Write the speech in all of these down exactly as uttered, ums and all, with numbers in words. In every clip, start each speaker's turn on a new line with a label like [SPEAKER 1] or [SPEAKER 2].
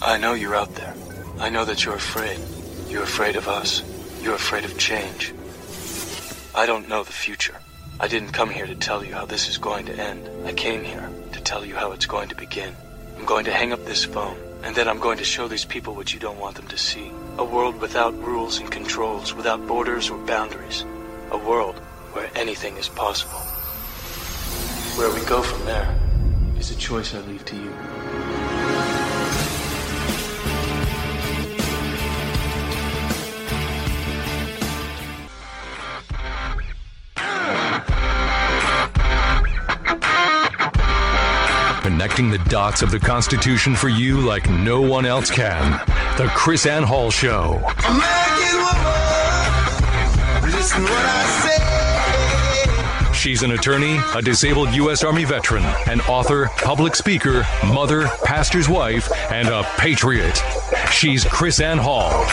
[SPEAKER 1] I know you're out there. I know that you're afraid. You're afraid of us. You're afraid of change. I don't know the future. I didn't come here to tell you how this is going to end. I came here to tell you how it's going to begin. I'm going to hang up this phone, and then I'm going to show these people what you don't want them to see. A world without rules and controls, without borders or boundaries. A world where anything is possible. Where we go from there is a choice I leave to you.
[SPEAKER 2] Connecting the dots of the Constitution for you like no one else can. The Chris Ann Hall Show.
[SPEAKER 3] American woman, listen what I say.
[SPEAKER 2] She's an attorney, a disabled U S Army veteran, an author, public speaker, mother, pastor's wife, and a patriot. She's Chris Ann Hall.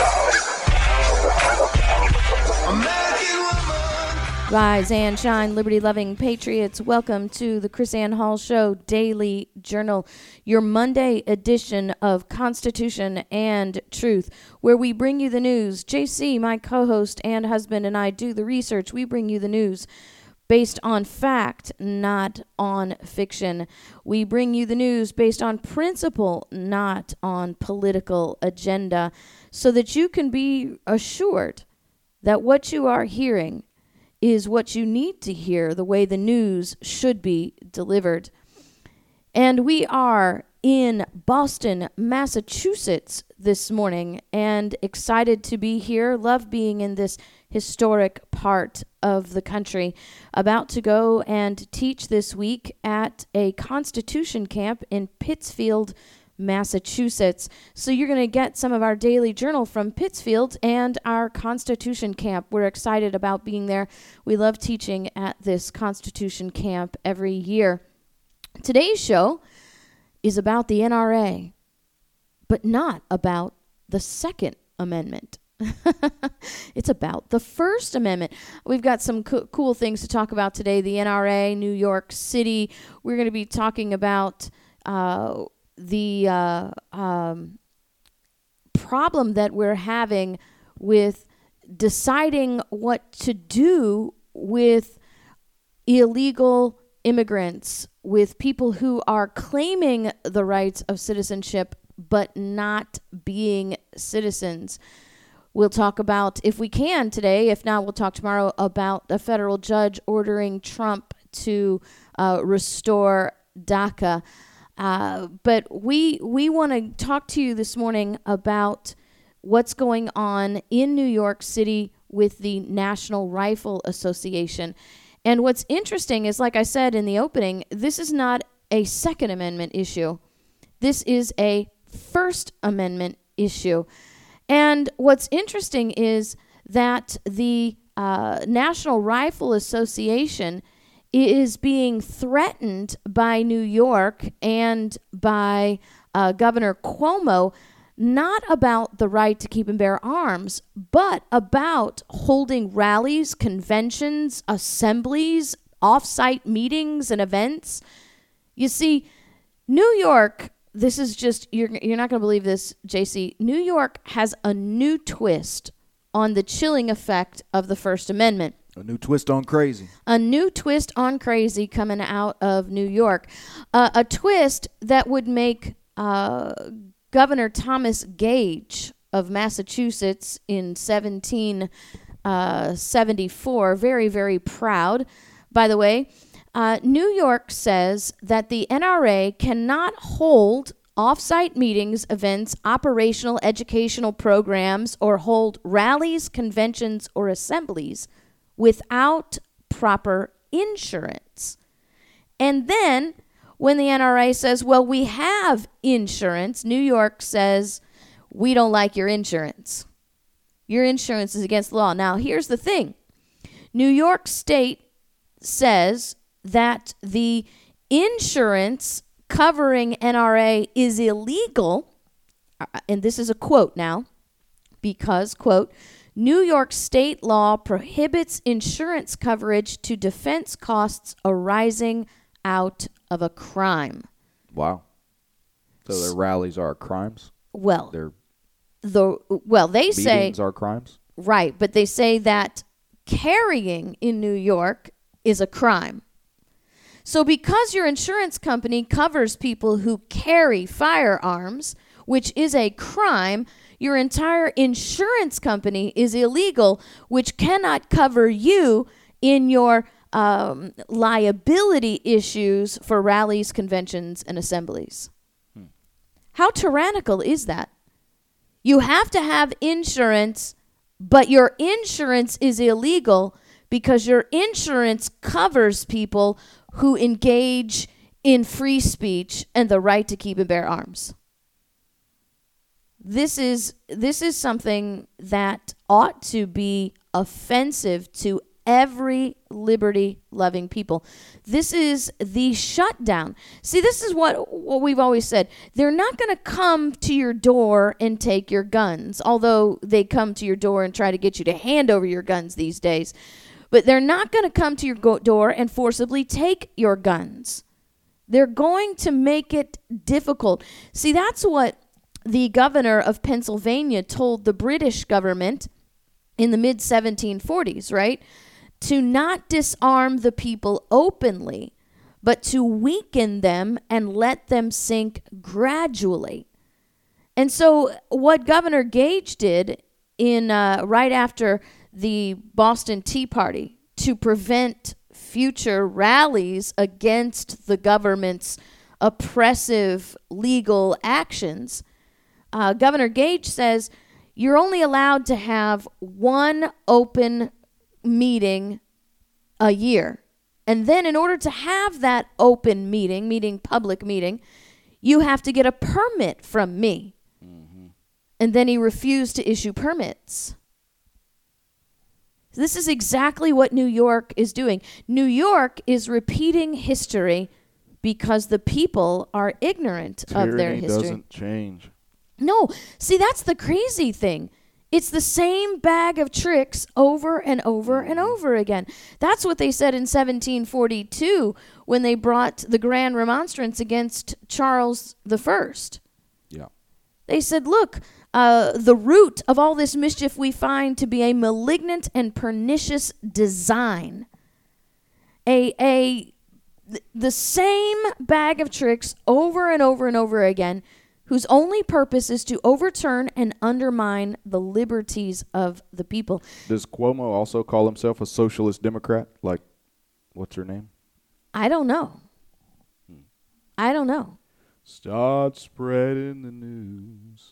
[SPEAKER 4] Rise and shine, liberty-loving patriots. Welcome to the Chris Ann Hall Show Daily Journal, your Monday edition of Constitution and Truth, where we bring you the news. J C, my co-host and husband, and I do the research. We bring you the news based on fact, not on fiction. We bring you the news based on principle, not on political agenda, so that you can be assured that what you are hearing is what you need to hear, the way the news should be delivered. And we are in Boston, Massachusetts this morning, and excited to be here. Love being in this historic part of the country. About to go and teach this week at a Constitution camp in Pittsfield, Massachusetts. So you're going to get some of our daily journal from Pittsfield and our Constitution camp. We're excited about being there. We love teaching at this Constitution camp every year. Today's show is about the N R A, but not about the Second Amendment. It's about the First Amendment. We've got some co- cool things to talk about today. The N R A, New York City. We're going to be talking about uh, the uh, um, problem that we're having with deciding what to do with illegal immigrants, with people who are claiming the rights of citizenship but not being citizens. We'll talk about, if we can today, if not, we'll talk tomorrow about a federal judge ordering Trump to uh, restore DACA. Uh, but we we want to talk to you this morning about what's going on in New York City with the National Rifle Association. And what's interesting is, like I said in the opening, this is not a Second Amendment issue. This is a First Amendment issue. And what's interesting is that the uh, National Rifle Association is being threatened by New York and by uh, Governor Cuomo, not about the right to keep and bear arms, but about holding rallies, conventions, assemblies, off-site meetings and events. You see, New York, this is just, you're, you're not going to believe this, J C. New York has a new twist on the chilling effect of the First Amendment.
[SPEAKER 5] A new twist on crazy.
[SPEAKER 4] A new twist on crazy coming out of New York. Uh, a twist that would make uh, Governor Thomas Gage of Massachusetts in seventeen seventy-four very, very proud. By the way, uh, New York says that the N R A cannot hold off-site meetings, events, operational educational programs, or hold rallies, conventions, or assemblies without proper insurance. And then when the N R A says, well, we have insurance, New York says, we don't like your insurance. Your insurance is against the law. Now, here's the thing. New York State says that the insurance covering N R A is illegal, and this is a quote now, because, quote, New York state law prohibits insurance coverage to defense costs arising out of a crime.
[SPEAKER 5] Wow. So their rallies are crimes?
[SPEAKER 4] well,
[SPEAKER 5] Their
[SPEAKER 4] the well they say
[SPEAKER 5] beatings are crimes.
[SPEAKER 4] right, but they say that carrying in New York is a crime. So because your insurance company covers people who carry firearms, which is a crime, your entire insurance company is illegal, which cannot cover you in your um, liability issues for rallies, conventions, and assemblies. Hmm. How tyrannical is that? You have to have insurance, but your insurance is illegal because your insurance covers people who engage in free speech and the right to keep and bear arms. This is this is something that ought to be offensive to every liberty-loving people. This is the shutdown. See, this is what, what we've always said. They're not going to come to your door and take your guns, although they come to your door and try to get you to hand over your guns these days. But they're not going to come to your go- door and forcibly take your guns. They're going to make it difficult. See, that's what the governor of Pennsylvania told the British government in the mid seventeen forties, right? To not disarm the people openly, but to weaken them and let them sink gradually. And so what Governor Gage did in uh, right after the Boston Tea Party to prevent future rallies against the government's oppressive legal actions, uh, Governor Gage says you're only allowed to have one open meeting a year. And then in order to have that open meeting, meeting public meeting, you have to get a permit from me. Mm-hmm. And then he refused to issue permits. This is exactly what New York is doing. New York is repeating history because the people are ignorant
[SPEAKER 5] Tyranny
[SPEAKER 4] of their history.
[SPEAKER 5] Doesn't change.
[SPEAKER 4] No, see, that's the crazy thing. It's the same bag of tricks over and over and over again. That's what they said in seventeen forty-two when they brought the Grand Remonstrance against Charles the First.
[SPEAKER 5] Yeah.
[SPEAKER 4] They said, look, uh, the root of all this mischief we find to be a malignant and pernicious design. A, a, th- the same bag of tricks over and over and over again, whose only purpose is to overturn and undermine the liberties of the people.
[SPEAKER 5] Does Cuomo also call himself a socialist Democrat? Like, what's her name?
[SPEAKER 4] I don't know. Hmm. I don't know.
[SPEAKER 5] Start spreading the news.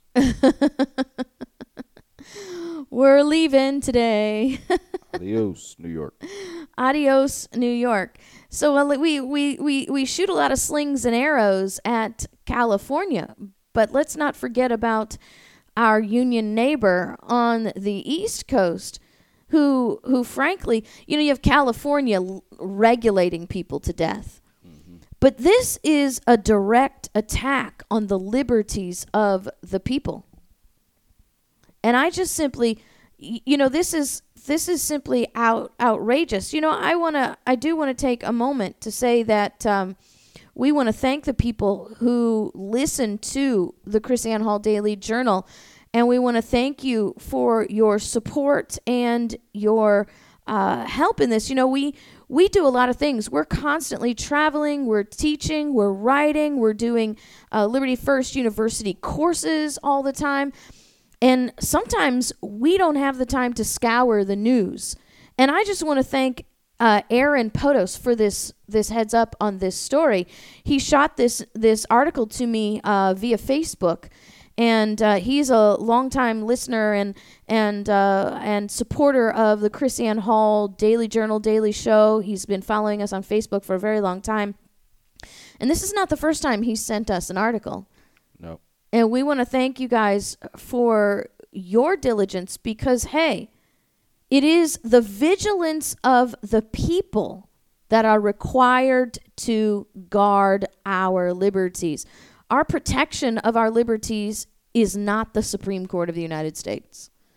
[SPEAKER 4] We're leaving today.
[SPEAKER 5] Adios, New York.
[SPEAKER 4] Adios, New York. So uh, we, we, we, we shoot a lot of slings and arrows at California, but let's not forget about our union neighbor on the East Coast who, who frankly, you know, you have California l- regulating people to death. Mm-hmm. But this is a direct attack on the liberties of the people. And I just simply, you know, this is this is simply out outrageous. You know, I want to, I do want to take a moment to say that um, we want to thank the people who listen to the KrisAnne Hall Daily Journal, and we want to thank you for your support and your uh, help in this. You know, we we do a lot of things. We're constantly traveling, we're teaching, we're writing, we're doing uh, Liberty First University courses all the time. And sometimes we don't have the time to scour the news. And I just want to thank uh, Aaron Potos for this this heads up on this story. He shot this this article to me uh, via Facebook, and uh, he's a longtime listener and and uh, and supporter of the KrisAnne Hall Daily Journal Daily Show. He's been following us on Facebook for a very long time, and this is not the first time he's sent us an article.
[SPEAKER 5] No.
[SPEAKER 4] And we want to thank you guys for your diligence because, hey, it is the vigilance of the people that are required to guard our liberties. Our protection of our liberties is not the Supreme Court of the United States.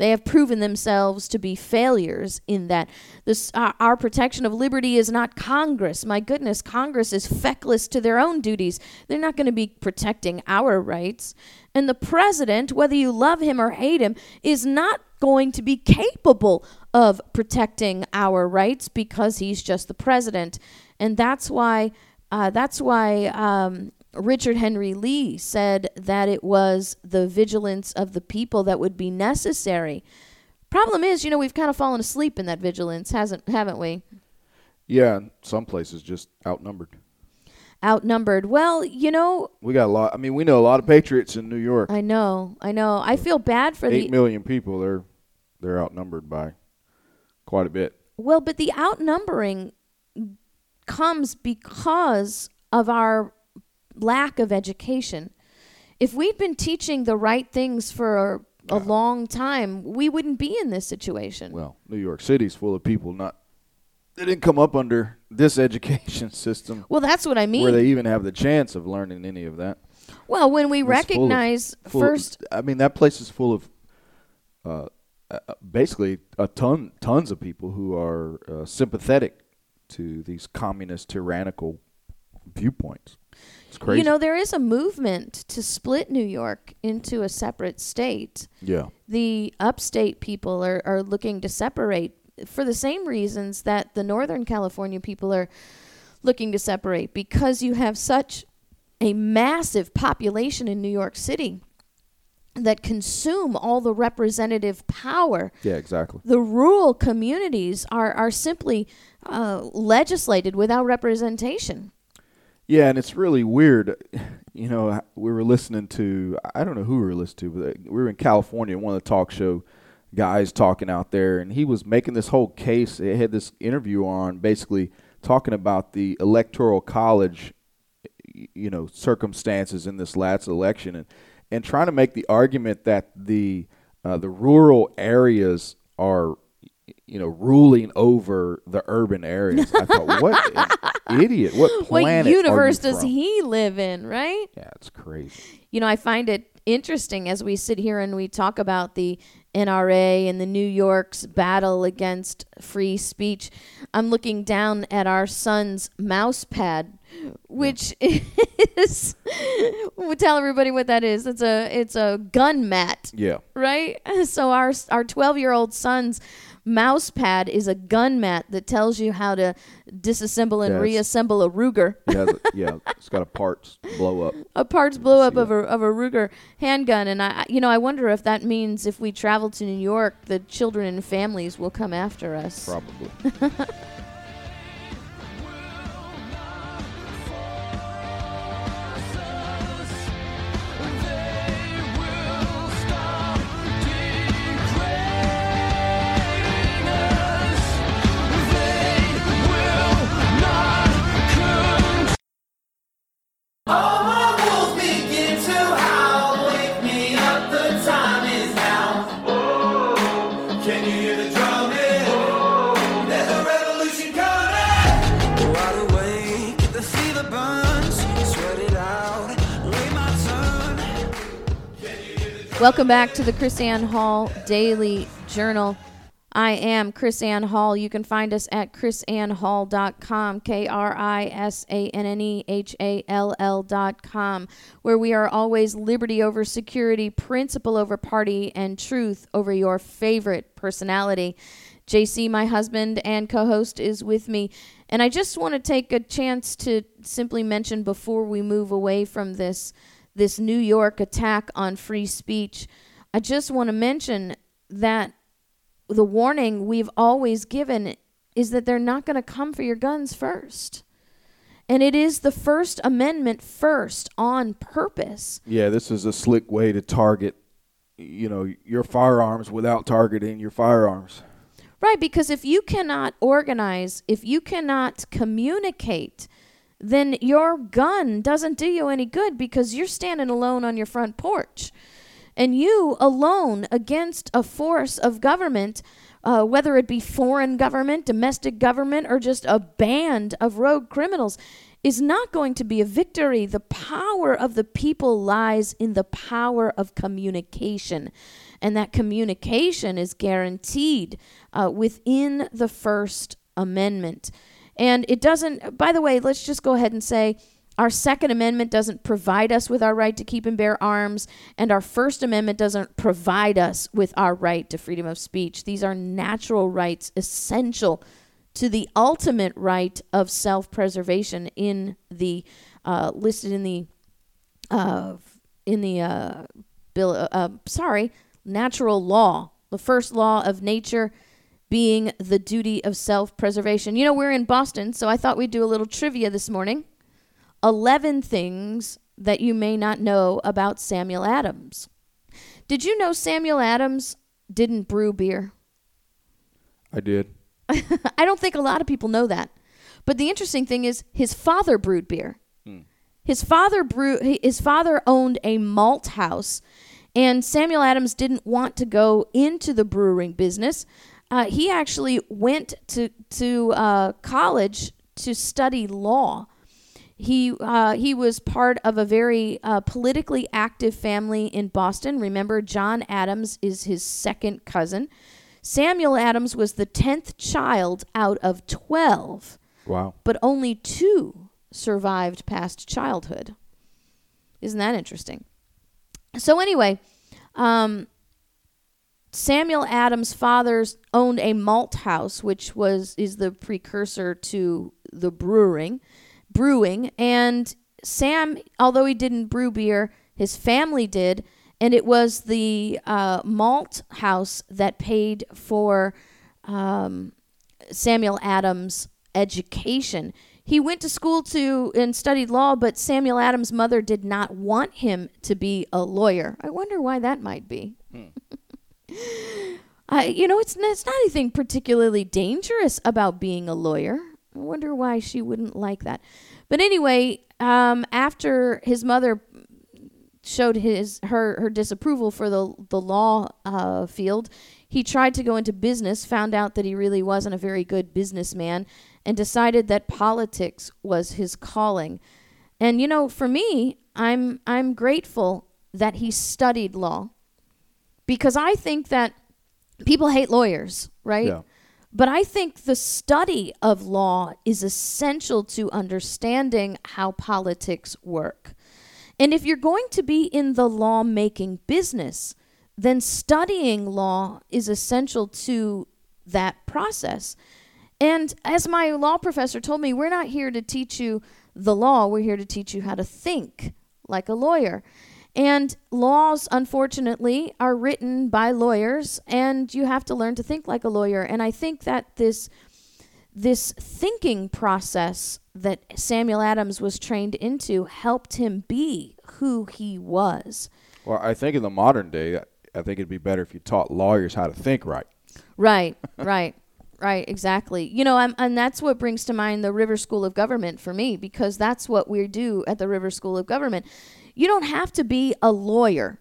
[SPEAKER 4] They have proven themselves to be failures in that. This, uh, our protection of liberty is not Congress. My goodness, Congress is feckless to their own duties. They're not going to be protecting our rights. And the president, whether you love him or hate him, is not going to be capable of protecting our rights because he's just the president. And that's why, uh, that's why um, Richard Henry Lee said that it was the vigilance of the people that would be necessary. Problem is, you know, we've kind of fallen asleep in that vigilance, hasn't haven't we?
[SPEAKER 5] Yeah, some places just outnumbered.
[SPEAKER 4] Outnumbered. Well, you know,
[SPEAKER 5] We got a lot. I mean, we know a lot of patriots in New York.
[SPEAKER 4] I know, I know. I feel bad for
[SPEAKER 5] Eight
[SPEAKER 4] the
[SPEAKER 5] million people. They're they're outnumbered by quite a bit.
[SPEAKER 4] well, but the outnumbering comes because of our lack of education. If we'd been teaching the right things for a, a long time, we wouldn't be in this situation.
[SPEAKER 5] Well, New York City's full of people not. They didn't come up under this education system
[SPEAKER 4] Well, that's what I mean.
[SPEAKER 5] where they even have the chance of learning any of that.
[SPEAKER 4] Well, when we
[SPEAKER 5] It's full of-
[SPEAKER 4] recognize
[SPEAKER 5] full of-
[SPEAKER 4] first,
[SPEAKER 5] I mean, that place is full of uh, uh, basically a ton, tons of people who are uh, sympathetic to these communist, tyrannical viewpoints. It's crazy.
[SPEAKER 4] you know, there is a movement to split New York into a separate state.
[SPEAKER 5] yeah,
[SPEAKER 4] The upstate people are, are looking to separate for the same reasons that the Northern California people are looking to separate, because you have such a massive population in New York City that consume all the representative power.
[SPEAKER 5] yeah, exactly.
[SPEAKER 4] The rural communities are, are simply uh, legislated without representation.
[SPEAKER 5] Yeah, and it's really weird. You know, we were listening to, I don't know who we were listening to, but we were in California, one of the talk show guys talking out there, and he was making this whole case. They had this interview on basically talking about the electoral college, you know, circumstances in this last election, and, and trying to make the argument that the uh, the rural areas are, you know, ruling over the urban areas. I thought, what an idiot! What planet
[SPEAKER 4] What universe
[SPEAKER 5] are you
[SPEAKER 4] does
[SPEAKER 5] from?
[SPEAKER 4] he live in, right?
[SPEAKER 5] Yeah, it's crazy.
[SPEAKER 4] You know, I find it interesting as we sit here and we talk about the N R A and the New York's battle against free speech. I'm looking down at our son's mouse pad, which is, we'll tell everybody what that is. It's a it's a gun mat,
[SPEAKER 5] Yeah.
[SPEAKER 4] right? So our our twelve-year-old son's mouse pad is a gun mat that tells you how to disassemble and
[SPEAKER 5] Yes.
[SPEAKER 4] reassemble a Ruger.
[SPEAKER 5] Yeah, the, yeah, it's got a parts blow up.
[SPEAKER 4] A parts blow up
[SPEAKER 5] See
[SPEAKER 4] of a of a Ruger handgun, and I, you know, I wonder if that means if we travel to New York, the children and families will come after us.
[SPEAKER 5] Probably.
[SPEAKER 3] All my wolves begin to howl. Wake me up, the time is now. Oh, can you hear the drumming? There's a revolution coming. Wide awake, the fever burns. Sweat it out, wait my turn.
[SPEAKER 4] Welcome back to the Chris Ann Hall Daily Journal. I am Chris Ann Hall. You can find us at chris ann hall dot com, K R I S A N N E H A L L dot com, where we are always liberty over security, principle over party, and truth over your favorite personality. J C, my husband and co-host, is with me. And I just want to take a chance to simply mention before we move away from this, this New York attack on free speech, I just want to mention that the warning we've always given is that they're not going to come for your guns first. And it is the First Amendment first on purpose.
[SPEAKER 5] Yeah, this is a slick way to target, you know, your firearms without targeting your firearms.
[SPEAKER 4] Right, because if you cannot organize, if you cannot communicate, then your gun doesn't do you any good because you're standing alone on your front porch. And you alone against a force of government, uh, whether it be foreign government, domestic government, or just a band of rogue criminals, is not going to be a victory. The power of the people lies in the power of communication. And that communication is guaranteed uh, within the First Amendment. And it doesn't, by the way, let's just go ahead and say our Second Amendment doesn't provide us with our right to keep and bear arms, and our First Amendment doesn't provide us with our right to freedom of speech. These are natural rights essential to the ultimate right of self-preservation in the uh, listed in the uh, in the uh, bill. Uh, uh, sorry, natural law. The first law of nature being the duty of self-preservation. You know, we're in Boston, so I thought we'd do a little trivia this morning. Eleven things that you may not know about Samuel Adams. Did you know Samuel Adams didn't brew beer?
[SPEAKER 5] I did.
[SPEAKER 4] I don't think a lot of people know that. But the interesting thing is his father brewed beer. Hmm. His father brew his father owned a malt house, and Samuel Adams didn't want to go into the brewing business. Uh, he actually went to to uh, college to study law. He uh, he was part of a very uh, politically active family in Boston. Remember, John Adams is his second cousin. Samuel Adams was the tenth child out of twelve.
[SPEAKER 5] Wow.
[SPEAKER 4] But only two survived past childhood. Isn't that interesting? So anyway, um, Samuel Adams' father owned a malt house, which was is the precursor to the brewing, brewing. And Sam, although he didn't brew beer, his family did. And it was the uh, malt house that paid for um, Samuel Adams' education. He went to school to and studied law, but Samuel Adams' mother did not want him to be a lawyer. I wonder why that might be. Hmm. I, you know, it's, it's not anything particularly dangerous about being a lawyer. I wonder why she wouldn't like that. But anyway, um, after his mother showed his her her disapproval for the the law uh, field, he tried to go into business, found out that he really wasn't a very good businessman, and decided that politics was his calling. And you know, for me, I'm I'm grateful that he studied law, because I think that people hate lawyers, right?
[SPEAKER 5] Yeah.
[SPEAKER 4] But I think the study of law is essential to understanding how politics work. And if you're going to be in the law-making business, then studying law is essential to that process. And as my law professor told me, we're not here to teach you the law. We're here to teach you how to think like a lawyer. And laws, unfortunately, are written by lawyers, and you have to learn to think like a lawyer. And I think that this this thinking process that Samuel Adams was trained into helped him be who he was.
[SPEAKER 5] Well, I think in the modern day, I think it'd be better if you taught lawyers how to think right.
[SPEAKER 4] Right, right, right, exactly. You know, I'm, and that's what brings to mind the River School of Government for me, because that's what we do at the River School of Government. You don't have to be a lawyer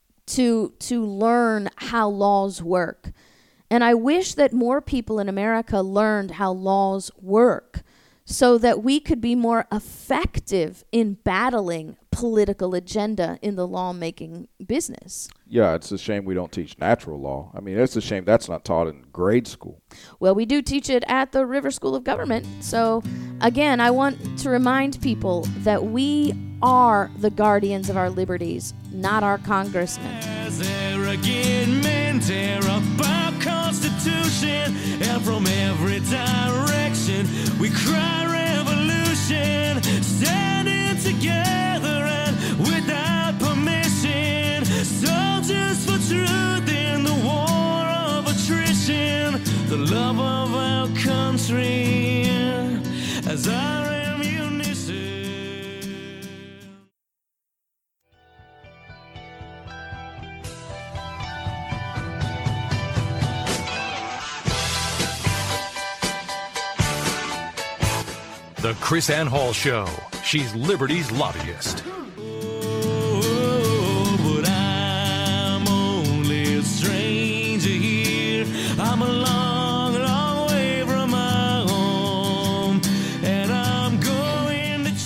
[SPEAKER 4] to to learn how laws work. And I wish that more people in America learned how laws work so that we could be more effective in battling political agenda in the lawmaking business.
[SPEAKER 5] Yeah, it's a shame we don't teach natural law. I mean, it's a shame that's not taught in grade school.
[SPEAKER 4] Well, we do teach it at the River School of Government. So, again, I want to remind people that we are the guardians of our liberties, not our congressmen.
[SPEAKER 3] As arrogant men tear up our Constitution, and from every direction we cry revolution, standing together and without permission, soldiers for truth in the war of attrition, the love of our country as our ammunition.
[SPEAKER 2] The Chris Ann Hall Show. She's Liberty's lobbyist.
[SPEAKER 3] Oh, but I'm only a stranger here. I'm a long, long way from my home, and I'm going to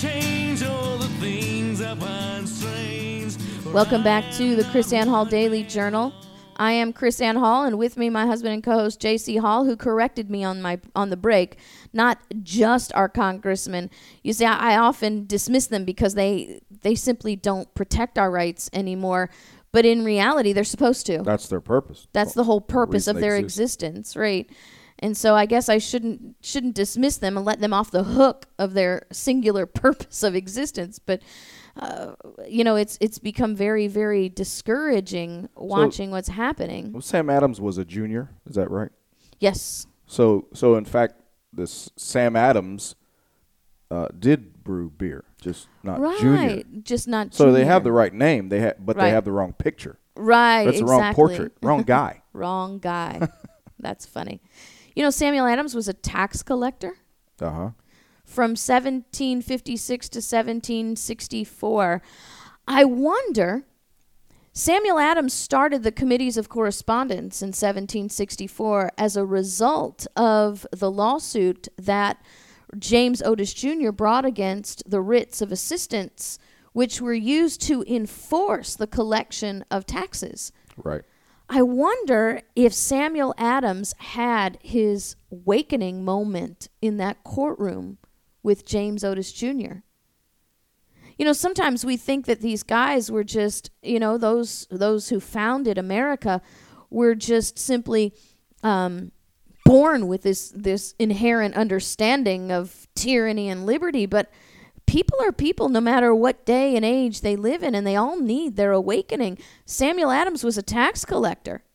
[SPEAKER 4] Welcome back to the Chris Ann Hall Daily Journal. I am Chris Ann Hall, and with me my husband and co-host J C Hall, who corrected me on my on the break. Not just our congressmen. You see, I, I often dismiss them because they they simply don't protect our rights anymore. But in reality, they're supposed to.
[SPEAKER 5] That's their purpose.
[SPEAKER 4] That's the whole purpose
[SPEAKER 5] reason
[SPEAKER 4] of
[SPEAKER 5] they
[SPEAKER 4] their
[SPEAKER 5] exist.
[SPEAKER 4] existence, right? And so I guess I shouldn't shouldn't dismiss them and let them off the hook of their singular purpose of existence. But uh, you know, it's it's become very, very discouraging watching what's happening.
[SPEAKER 5] Well, Sam Adams was a junior. Is that right?
[SPEAKER 4] Yes.
[SPEAKER 5] So, so in fact, this Sam Adams uh, did brew beer, just not
[SPEAKER 4] right.
[SPEAKER 5] junior.
[SPEAKER 4] Just not
[SPEAKER 5] So
[SPEAKER 4] junior.
[SPEAKER 5] they have the right name, they ha- but
[SPEAKER 4] Right.
[SPEAKER 5] they have the wrong picture.
[SPEAKER 4] Right,
[SPEAKER 5] That's the
[SPEAKER 4] exactly.
[SPEAKER 5] wrong portrait, wrong guy.
[SPEAKER 4] Wrong guy. That's funny. You know, Samuel Adams was a tax collector.
[SPEAKER 5] Uh huh.
[SPEAKER 4] From seventeen fifty-six to seventeen sixty-four. I wonder, Samuel Adams started the Committees of Correspondence in seventeen sixty-four as a result of the lawsuit that James Otis Junior brought against the writs of assistance, which were used to enforce the collection of taxes.
[SPEAKER 5] Right.
[SPEAKER 4] I wonder if Samuel Adams had his awakening moment in that courtroom with James Otis Junior You know, sometimes we think that these guys were just, you know, those those who founded America were just simply um, born with this this inherent understanding of tyranny and liberty. But people are people no matter what day and age they live in, and they all need their awakening. Samuel Adams was a tax collector.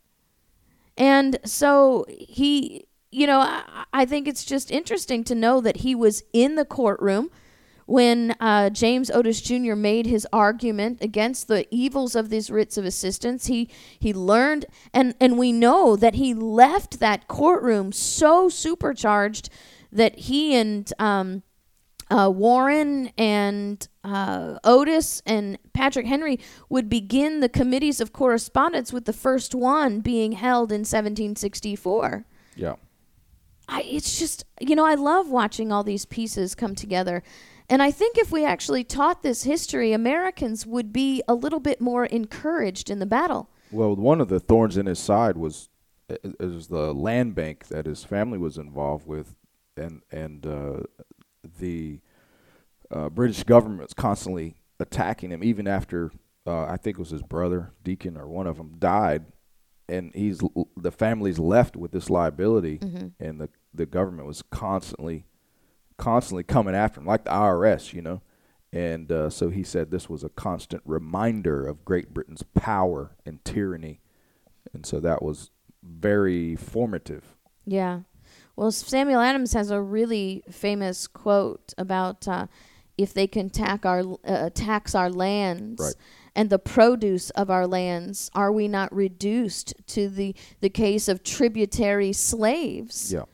[SPEAKER 4] And so he, you know, I, I think it's just interesting to know that he was in the courtroom when uh, James Otis Junior made his argument against the evils of these writs of assistance. He he learned, and, and we know that he left that courtroom so supercharged that he and um, uh, Warren and uh, Otis and Patrick Henry would begin the Committees of Correspondence, with the first one being held in seventeen sixty-four.
[SPEAKER 5] Yeah.
[SPEAKER 4] I, it's just, you know, I love watching all these pieces come together. And I think if we actually taught this history, Americans would be a little bit more encouraged in the battle.
[SPEAKER 5] Well, one of the thorns in his side was is the land bank that his family was involved with, and and uh, the uh, British government was constantly attacking him, even after uh, I think it was his brother, Deacon, or one of them died, and he's the family's left with this liability,
[SPEAKER 4] Mm-hmm.
[SPEAKER 5] and the the government was constantly. constantly coming after him, like the I R S, you know. And uh, so he said this was a constant reminder of Great Britain's power and tyranny. And so that was very formative.
[SPEAKER 4] Yeah. Well, Samuel Adams has a really famous quote about uh, if they can tax our, uh, tax our lands
[SPEAKER 5] Right.
[SPEAKER 4] and the produce of our lands, are we not reduced to the, the case of tributary slaves?
[SPEAKER 5] Yeah.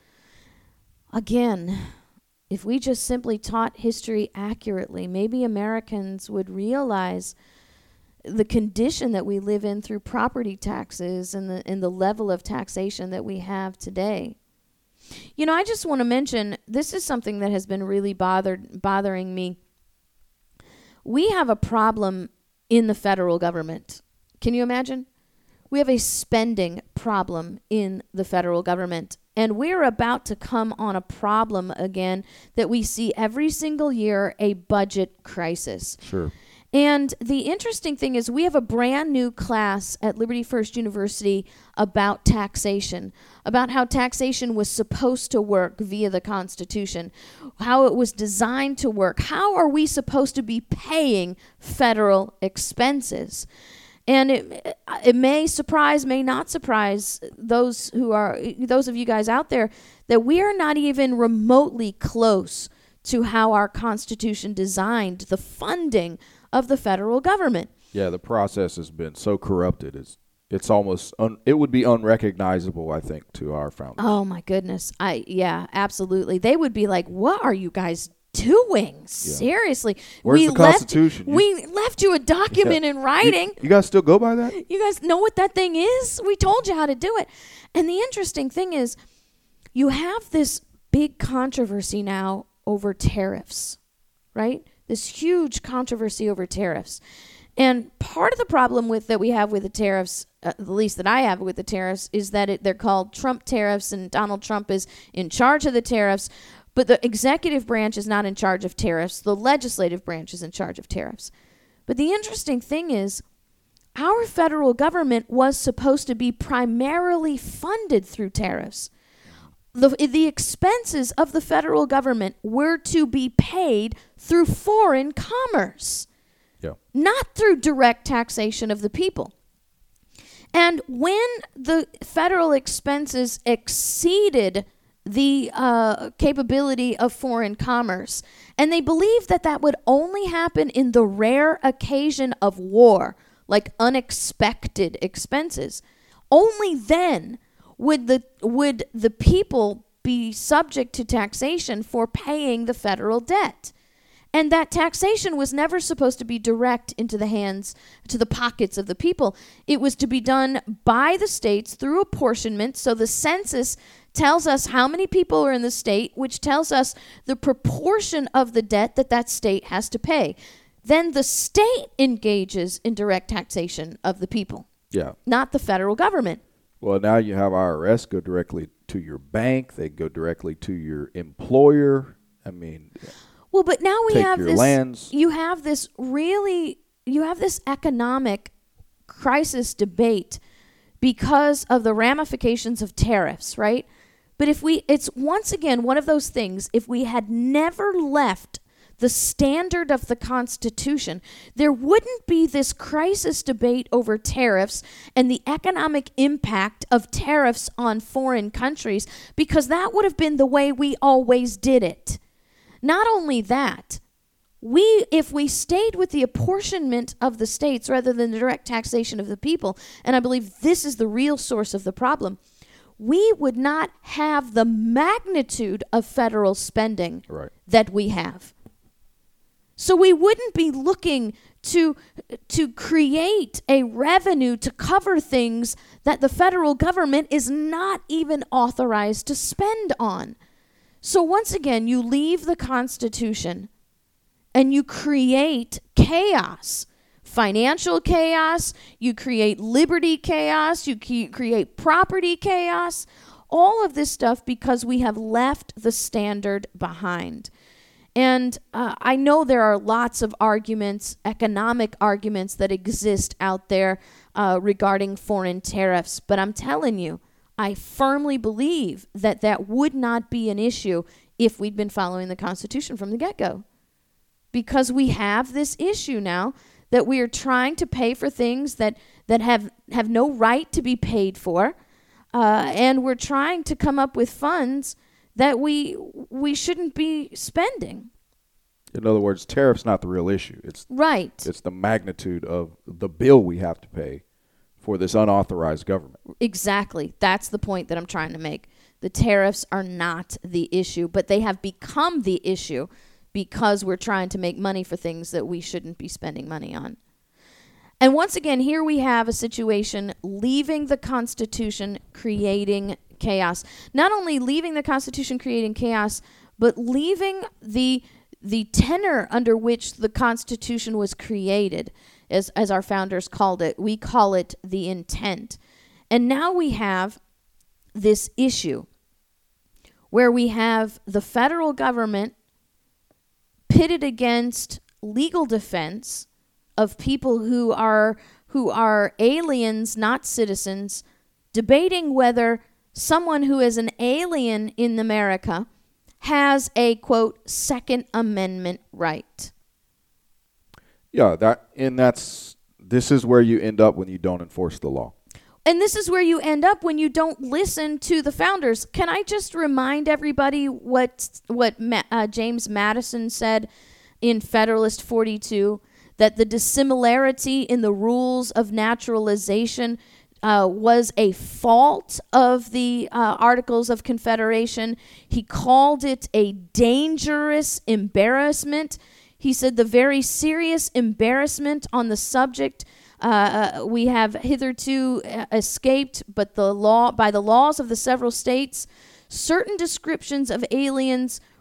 [SPEAKER 4] Again, if we just simply taught history accurately, maybe Americans would realize the condition that we live in through property taxes and the and the level of taxation that we have today. You know, I just want to mention, this is something that has been really bothered bothering me. We have a problem in the federal government. Can you imagine? We have a spending problem in the federal government. And we're about to come on a problem again that we see every single year, a budget crisis.
[SPEAKER 5] Sure.
[SPEAKER 4] And the interesting thing is we have a brand new class at Liberty First University about taxation, about how taxation was supposed to work via the Constitution, how it was designed to work. How are we supposed to be paying federal expenses? And it it may surprise, may not surprise those who are those of you guys out there that we are not even remotely close to how our Constitution designed the funding of the federal government.
[SPEAKER 5] Yeah, the process has been so corrupted. It's it's almost un, it would be unrecognizable, I think, to our founders.
[SPEAKER 4] Oh my goodness. I yeah, absolutely. They would be like, "What are you guys doing? Seriously,
[SPEAKER 5] Where's
[SPEAKER 4] we
[SPEAKER 5] the Constitution?
[SPEAKER 4] Left, we left you a document
[SPEAKER 5] Yeah.
[SPEAKER 4] in writing.
[SPEAKER 5] You, you guys still go by that?
[SPEAKER 4] You guys know what that thing is? We told you how to do it." And the interesting thing is, you have this big controversy now over tariffs, right? this huge controversy over tariffs. And part of the problem with that we have with the tariffs, uh, the least that I have with the tariffs, is that it, they're called Trump tariffs, and Donald Trump is in charge of the tariffs, but the executive branch is not in charge of tariffs. The legislative branch is in charge of tariffs. But the interesting thing is, our federal government was supposed to be primarily funded through tariffs. The, the expenses of the federal government were to be paid through foreign commerce.
[SPEAKER 5] Yeah.
[SPEAKER 4] Not through direct taxation of the people. And when the federal expenses exceeded the uh, capability of foreign commerce, and they believed that that would only happen in the rare occasion of war, like unexpected expenses, only then would the would the people be subject to taxation for paying the federal debt. And that taxation was never supposed to be direct into the hands, to the pockets of the people. It was to be done by the states through apportionment. So the census tells us how many people are in the state, which tells us the proportion of the debt that that state has to pay. Then the state engages in direct taxation of the people,
[SPEAKER 5] Yeah.
[SPEAKER 4] not the federal government.
[SPEAKER 5] Well, now you have I R S go directly to your bank. They go directly to your employer. I mean,
[SPEAKER 4] Well, but now we
[SPEAKER 5] take
[SPEAKER 4] have
[SPEAKER 5] your
[SPEAKER 4] this.
[SPEAKER 5] lands.
[SPEAKER 4] You have this really. You have this economic crisis debate because of the ramifications of tariffs, right? But if we, it's once again one of those things. If we had never left the standard of the Constitution, there wouldn't be this crisis debate over tariffs and the economic impact of tariffs on foreign countries, because that would have been the way we always did it. Not only that, we, if we stayed with the apportionment of the states rather than the direct taxation of the people, and I believe this is the real source of the problem, we would not have the magnitude of federal spending
[SPEAKER 5] Right.
[SPEAKER 4] that we have. So we wouldn't be looking to to create a revenue to cover things that the federal government is not even authorized to spend on. So once again, you leave the Constitution and you create chaos, financial chaos, you create liberty chaos, you ke- create property chaos, all of this stuff because we have left the standard behind. And uh, I know there are lots of arguments, economic arguments that exist out there uh, regarding foreign tariffs. But I'm telling you, I firmly believe that that would not be an issue if we'd been following the Constitution from the get-go. Because we have this issue now that we are trying to pay for things that, that have, have no right to be paid for. Uh, and we're trying to come up with funds that we we shouldn't be spending.
[SPEAKER 5] In other words, tariff's not the real issue. It's
[SPEAKER 4] Right.
[SPEAKER 5] it's the magnitude of the bill we have to pay for this unauthorized government.
[SPEAKER 4] Exactly. That's the point that I'm trying to make. The tariffs are not the issue, but they have become the issue because we're trying to make money for things that we shouldn't be spending money on. And once again, here we have a situation leaving the Constitution, creating chaos. Not only leaving the Constitution, creating chaos, but leaving the the tenor under which the Constitution was created, as, as our founders called it. We call it the intent. And now we have this issue where we have the federal government pitted against legal defense of people who are who are aliens, not citizens, debating whether someone who is an alien in America has a, quote, Second Amendment right.
[SPEAKER 5] Yeah, that and that's this is where you end up when you don't enforce the law.
[SPEAKER 4] And this is where you end up when you don't listen to the founders. Can I just remind everybody what what Ma- uh, James Madison said in Federalist forty-two, that the dissimilarity in the rules of naturalization uh, was a fault of the uh, Articles of Confederation. He called it a dangerous embarrassment. He said the very serious embarrassment on the subject uh, we have hitherto uh, escaped, but the law by the laws of the several states, certain descriptions of aliens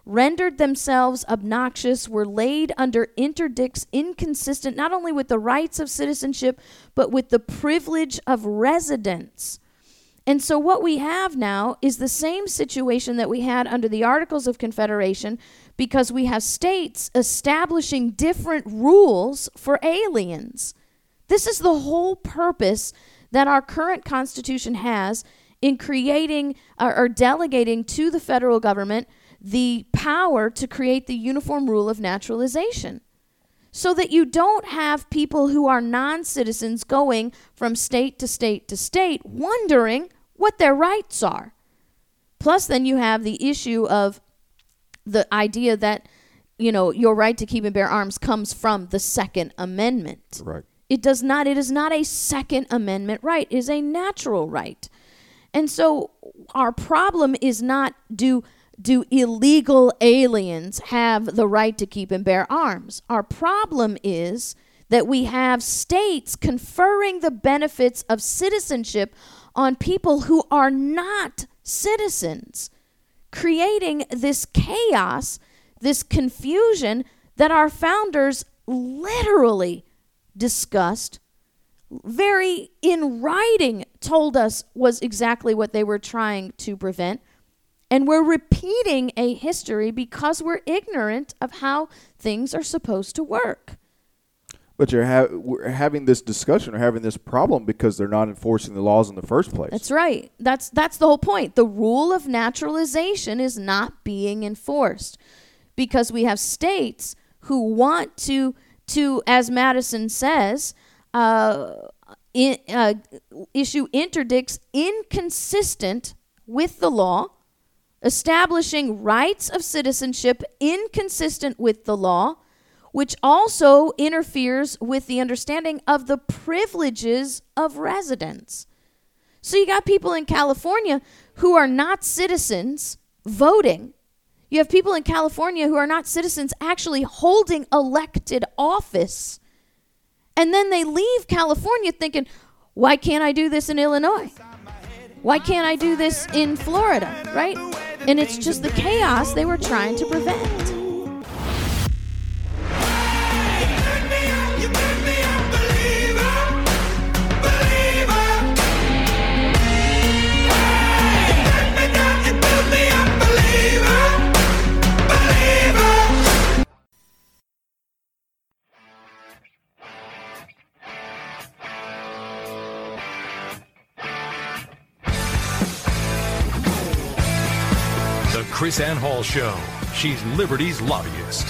[SPEAKER 4] rendered themselves obnoxious, were laid under interdicts inconsistent not only with the rights of citizenship, but with the privilege of residence. And so what we have now is the same situation that we had under the Articles of Confederation, because we have states establishing different rules for aliens. This is the whole purpose that our current Constitution has in creating or, or delegating to the federal government the power to create the uniform rule of naturalization, so that you don't have people who are non-citizens going from state to state to state wondering what their rights are. Plus, then you have the issue of the idea that, you know, your right to keep and bear arms comes from the Second Amendment.
[SPEAKER 5] Right.
[SPEAKER 4] It does not. It is not a Second Amendment right. It is a natural right. And so our problem is not do do illegal aliens have the right to keep and bear arms. Our problem is that we have states conferring the benefits of citizenship on people who are not citizens, creating this chaos, this confusion that our founders literally discussed, very in writing told us was exactly what they were trying to prevent. And we're repeating a history because we're ignorant of how things are supposed to work.
[SPEAKER 5] But you're ha- we're having this discussion or having this problem because they're not enforcing the laws in the first place.
[SPEAKER 4] That's right. That's that's the whole point. The rule of naturalization is not being enforced because we have states who want to, to as Madison says, uh, in, uh, issue interdicts inconsistent with the law, establishing rights of citizenship inconsistent with the law, which also interferes with the understanding of the privileges of residence. So you got people in California who are not citizens voting. You have people in California who are not citizens actually holding elected office. And then they leave California thinking, why can't I do this in Illinois? Why can't I do this in Florida, right? And it's just the chaos they were trying to prevent.
[SPEAKER 2] Chris Ann Hall Show. She's Liberty's lobbyist.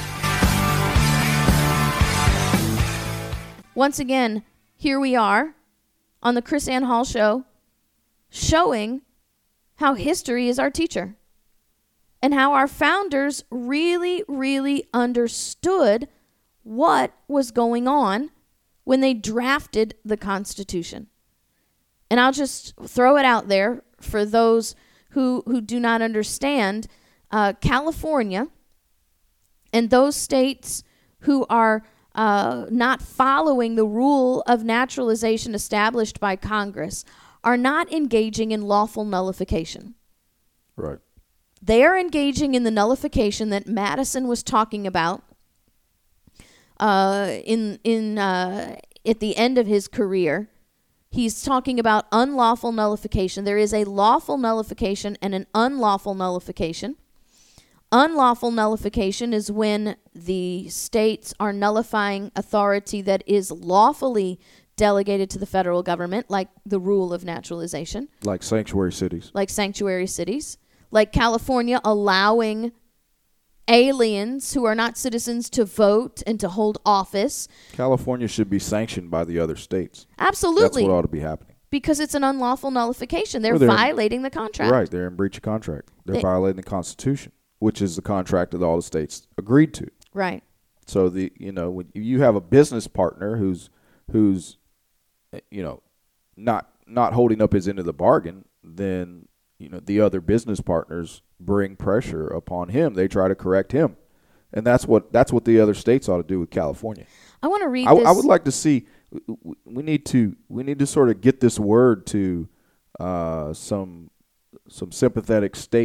[SPEAKER 4] Once again, here we are on the Chris Ann Hall Show, showing how history is our teacher and how our founders really, really understood what was going on when they drafted the Constitution. And I'll just throw it out there for those who, who do not understand. Uh, California and those states who are uh, not following the rule of naturalization established by Congress are not engaging in lawful nullification.
[SPEAKER 5] Right.
[SPEAKER 4] They are engaging in the nullification that Madison was talking about uh, in in uh, at the end of his career. He's talking about unlawful nullification. There is a lawful nullification and an unlawful nullification. Unlawful nullification is when the states are nullifying authority that is lawfully delegated to the federal government, like the rule of naturalization.
[SPEAKER 5] Like sanctuary cities.
[SPEAKER 4] Like sanctuary cities. Like California allowing aliens who are not citizens to vote and to hold office.
[SPEAKER 5] California should be sanctioned by the other states.
[SPEAKER 4] Absolutely.
[SPEAKER 5] That's what ought to be happening.
[SPEAKER 4] Because it's an unlawful nullification. They're,
[SPEAKER 5] Well, they're-
[SPEAKER 4] violating the contract.
[SPEAKER 5] Right. They're in breach of contract. They're
[SPEAKER 4] They-
[SPEAKER 5] violating the Constitution, which is the contract that all the states agreed to.
[SPEAKER 4] Right.
[SPEAKER 5] So the you know when you have a business partner who's who's uh, you know not not holding up his end of the bargain, then you know the other business partners bring pressure upon him. They try to correct him, and that's what that's what the other states ought to do with California.
[SPEAKER 4] I want to read
[SPEAKER 5] I,
[SPEAKER 4] this.
[SPEAKER 5] I would like to see. We need to we need to sort of get this word to uh, some some sympathetic state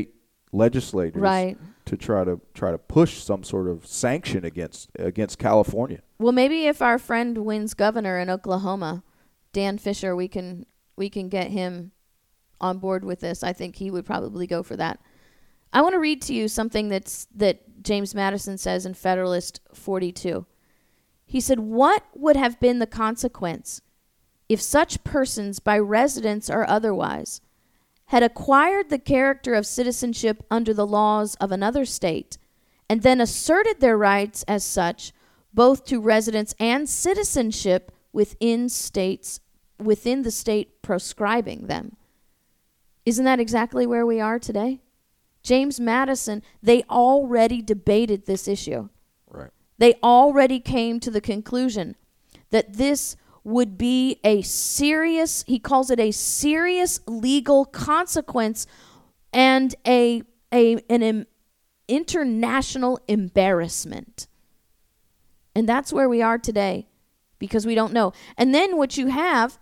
[SPEAKER 5] legislators
[SPEAKER 4] Right.
[SPEAKER 5] to try to try to push some sort of sanction against against California.
[SPEAKER 4] Well, maybe if our friend wins governor in Oklahoma, Dan Fisher, we can we can get him on board with this. I think he would probably go for that. I want to read to you something that's that James Madison says in Federalist forty-two. He said, "What would have been the consequence if such persons, by residence or otherwise, had acquired the character of citizenship under the laws of another state, and then asserted their rights as such, both to residence and citizenship within states, within the state proscribing them?" Isn't that exactly where we are today? James Madison, they already debated this issue.
[SPEAKER 5] Right.
[SPEAKER 4] They already came to the conclusion that this would be a serious, he calls it a serious legal consequence and a, a an em, international embarrassment. And that's where we are today because we don't know. And then what you have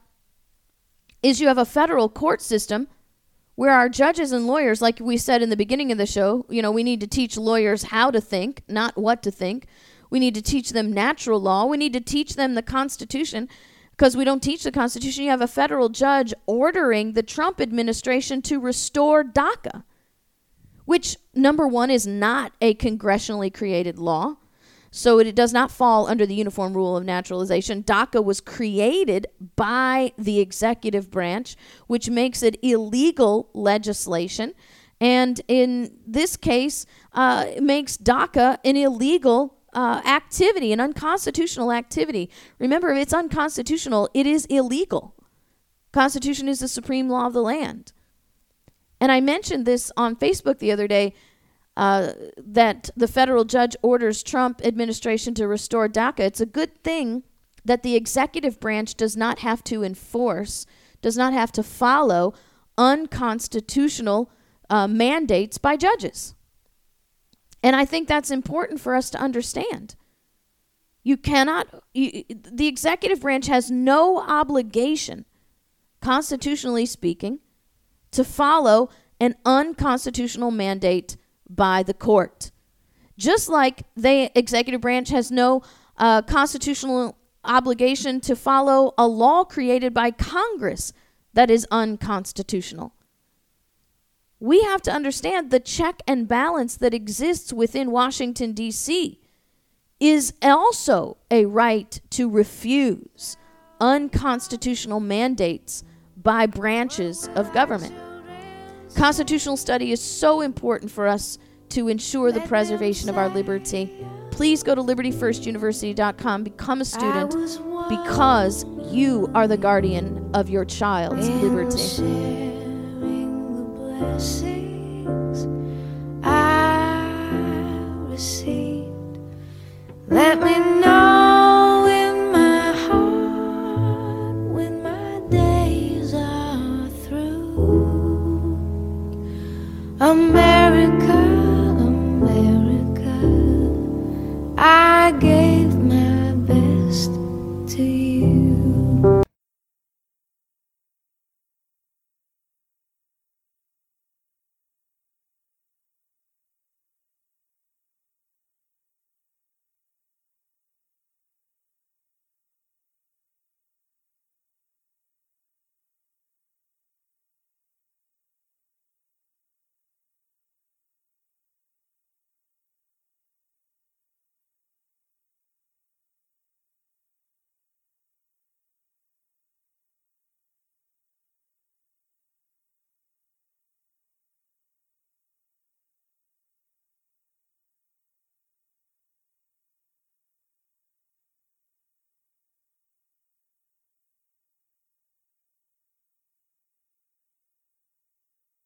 [SPEAKER 4] is you have a federal court system where our judges and lawyers, like we said in the beginning of the show, you know, we need to teach lawyers how to think, not what to think. We need to teach them natural law. We need to teach them the Constitution. Because we don't teach the Constitution, you have a federal judge ordering the Trump administration to restore DACA, which, number one, is not a congressionally created law. So it does not fall under the Uniform Rule of Naturalization. DACA was created by the executive branch, which makes it illegal legislation. And in this case, uh, it makes DACA an illegal Uh, activity, an unconstitutional activity. Remember, if it's unconstitutional, it is illegal. Constitution is the supreme law of the land. And I mentioned this on Facebook the other day, uh, that the federal judge orders Trump administration to restore DACA. It's a good thing that the executive branch does not have to enforce, does not have to follow unconstitutional uh, mandates by judges. And I think that's important for us to understand. You cannot, you, the executive branch has no obligation, constitutionally speaking, to follow an unconstitutional mandate by the court. Just like the executive branch has no uh, constitutional obligation to follow a law created by Congress that is unconstitutional. We have to understand the check and balance that exists within Washington, D C is also a right to refuse unconstitutional mandates by branches of government. Constitutional study is so important for us to ensure the preservation of our liberty. Please go to liberty first university dot com, become a student, because you are the guardian of your child's liberty.
[SPEAKER 6] Blessings I received, let me know